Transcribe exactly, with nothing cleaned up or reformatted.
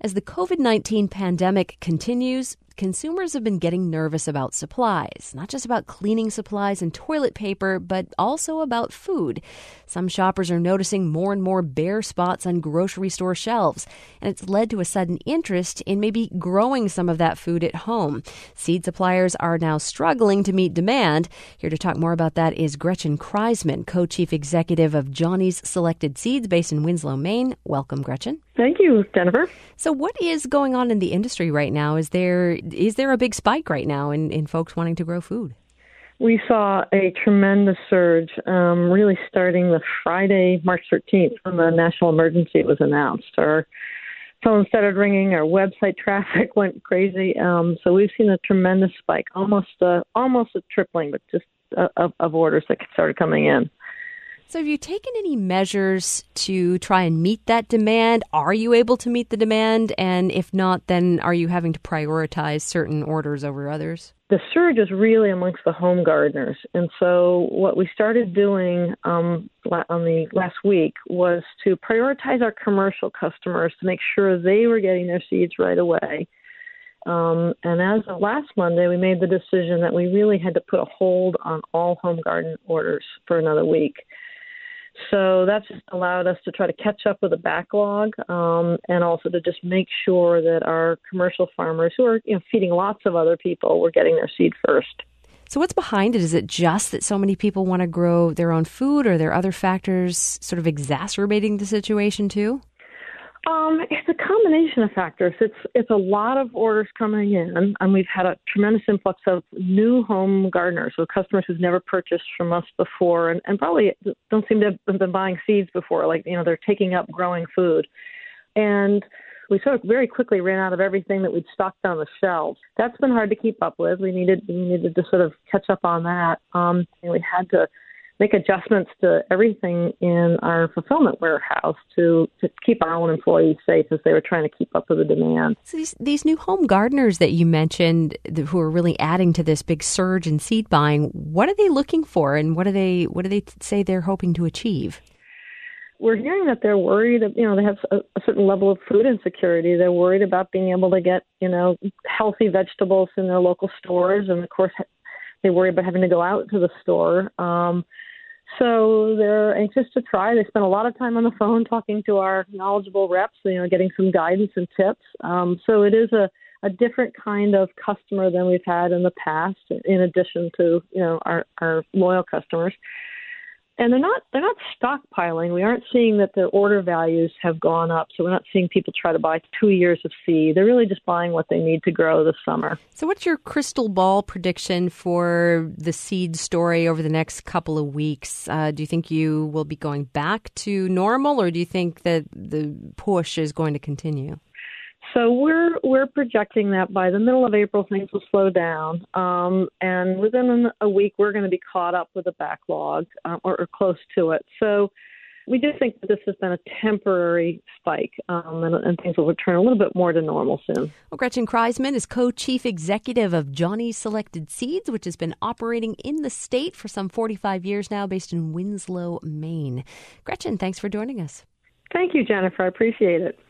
As the covid nineteen pandemic continues, consumers have been getting nervous about supplies, not just about cleaning supplies and toilet paper, but also about food. Some shoppers are noticing more and more bare spots on grocery store shelves, and it's led to a sudden interest in maybe growing some of that food at home. Seed suppliers are now struggling to meet demand. Here to talk more about that is Gretchen Kreisman, co-chief executive of Johnny's Selected Seeds based in Winslow, Maine. Welcome, Gretchen. Thank you, Jennifer. So what is going on in the industry right now? Is there is there a big spike right now in, in folks wanting to grow food? We saw a tremendous surge, um, really starting the Friday, March thirteenth, when the national emergency was announced. Our phone started ringing, our website traffic went crazy. Um, so we've seen a tremendous spike, almost uh, almost a tripling, but just uh, of, of orders that started coming in. So have you taken any measures to try and meet that demand? Are you able to meet the demand? And if not, then are you having to prioritize certain orders over others? The surge is really amongst the home gardeners. And so what we started doing um, on the last week was to prioritize our commercial customers to make sure they were getting their seeds right away. Um, and as of last Monday, we made the decision that we really had to put a hold on all home garden orders for another week. So that's just allowed us to try to catch up with the backlog um, and also to just make sure that our commercial farmers who are you know, feeding lots of other people were getting their seed first. So what's behind it? Is it just that so many people want to grow their own food, or are there other factors sort of exacerbating the situation too? Um, it's a combination of factors. It's it's a lot of orders coming in, and we've had a tremendous influx of new home gardeners, so customers who've never purchased from us before, and, and probably don't seem to have been buying seeds before. Like you know, they're taking up growing food, and we sort of very quickly ran out of everything that we'd stocked on the shelves. That's been hard to keep up with. We needed we needed to sort of catch up on that, um, and we had to make adjustments to everything in our fulfillment warehouse to, to keep our own employees safe as they were trying to keep up with the demand. So these, these new home gardeners that you mentioned who are really adding to this big surge in seed buying, what are they looking for, and what do they what do they say they're hoping to achieve? We're hearing that they're worried, you know, they have a, a certain level of food insecurity. They're worried about being able to get, you know, healthy vegetables in their local stores. And, of course, they worry about having to go out to the store. Um, so they're anxious to try. They spend a lot of time on the phone talking to our knowledgeable reps, you know, getting some guidance and tips. Um, so it is a, a different kind of customer than we've had in the past, in addition to, you know, our, our loyal customers. And they're not they're not stockpiling. We aren't seeing that their order values have gone up. So we're not seeing people try to buy two years of seed. They're really just buying what they need to grow this summer. So what's your crystal ball prediction for the seed story over the next couple of weeks? Uh, do you think you will be going back to normal, or do you think that the push is going to continue? So we're we're projecting that by the middle of April, things will slow down, um, and within a week, we're going to be caught up with a backlog uh, or, or close to it. So we do think that this has been a temporary spike, um, and, and things will return a little bit more to normal soon. Well, Gretchen Kreisman is co-chief executive of Johnny's Selected Seeds, which has been operating in the state for some forty-five years now, based in Winslow, Maine. Gretchen, thanks for joining us. Thank you, Jennifer. I appreciate it.